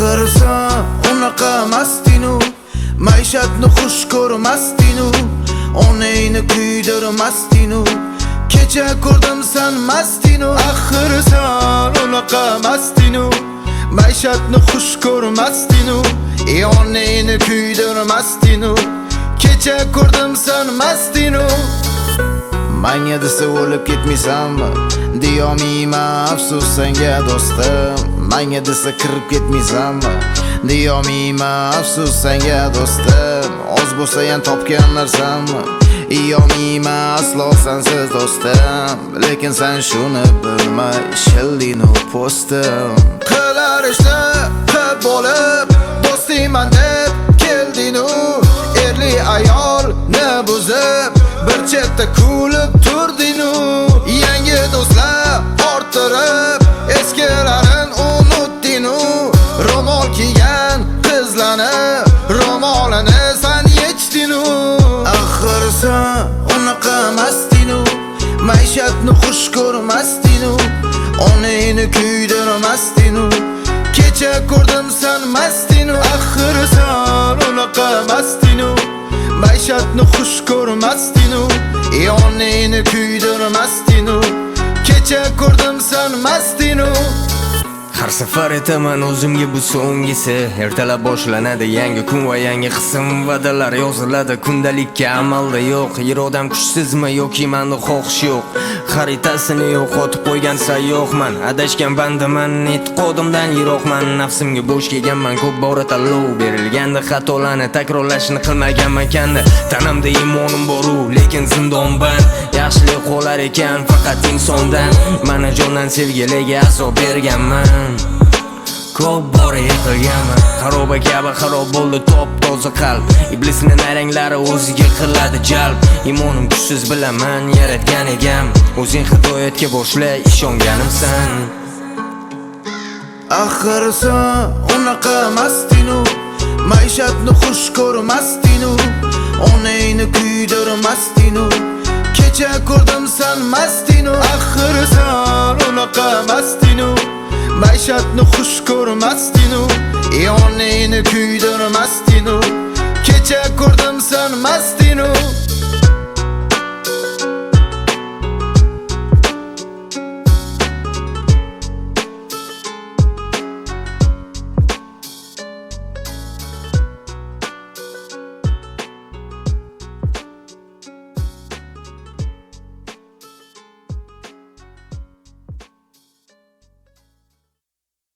Axir sen unaqa mastinu, maishatni xush ko'rmasdinu, onangni kuydirmasdinu. Kecha ko'rdim sen mastinu. Axir sen unaqa mastinu, maishatni xush ko'rmasdinu, onangni kuydirmasdinu. Kecha ko'rdim sen mastinu. Manga desa o'lib ketmaysanmi? Deyolmayman afsus senga do'stim. Manga desa kirib ketmaysanmi? Deyolmayman afsus senga do'stim. Oz bo'lsa ham topgan narsammi? Deyolmayman aslo sensiz do'stim. Lekin sen shuni bilmay shildinu postim. Qilar ishni qilib bo'lib do'stingman deb keldinu. Erli ayolni buzib bir chetda kulib turdinu. Yangi do'stlar orttirib eskilarin unutdinu. Ro'mol kiygan qizlarni ro'molini san yechdinu. Axir sen unaqa mastinu, maishatni xush ko'rmasdinu, onangni kuydirmasdinu. Kecha ko'rdim sen mastinu. Axir sen unaqa mastinu, maishatni xush ko'rmasdinu, onangni kuydirmasdinu. Kecha ko'rdim sen mastinu. Har safar aytaman o'zimga bu so'nggisi. Ertalab boshlanadi yangi kun va yangi qism. Va'dalar yoziladi kundalikka, amalda yo'q. Irodam kuchsizmi yoki menda xohish yo'q. Xaritasini yo'qotib qo'ygan sayyohman. Adashgan bandaman, e'tiqodimdan yiroqman. Nafsimga bo'sh kelganman, ko'p bora tanlov berilganda xatolarni takrorlashni qilmaganman kanda. Tanamda imonim bor-u, lekin zindonban. Yaxshilik qo'lar ekan faqat insondan. Mana jondan sevgilarga azob berganman. Ko'p bora yiqilganman. Xaroba kabi xarob bo'ldi top toza qalb. Iblisning naranglari o'ziga qiladi jalb. Imonim kuchsiz bilaman yaratgan egam. O'zing hidoyatga boshla ishonganimsan. Axir sen unaqa mastinu, maishatni xush ko'rmasdinu, onangni kuydirmasdinu. Kecha ko'rdim sen mastinu. Axir sen unaqa mastinu, maishatni xush ko'rmasdinu, onangni kuydirmasdinu. Kecha ko'rdim sen mastinu.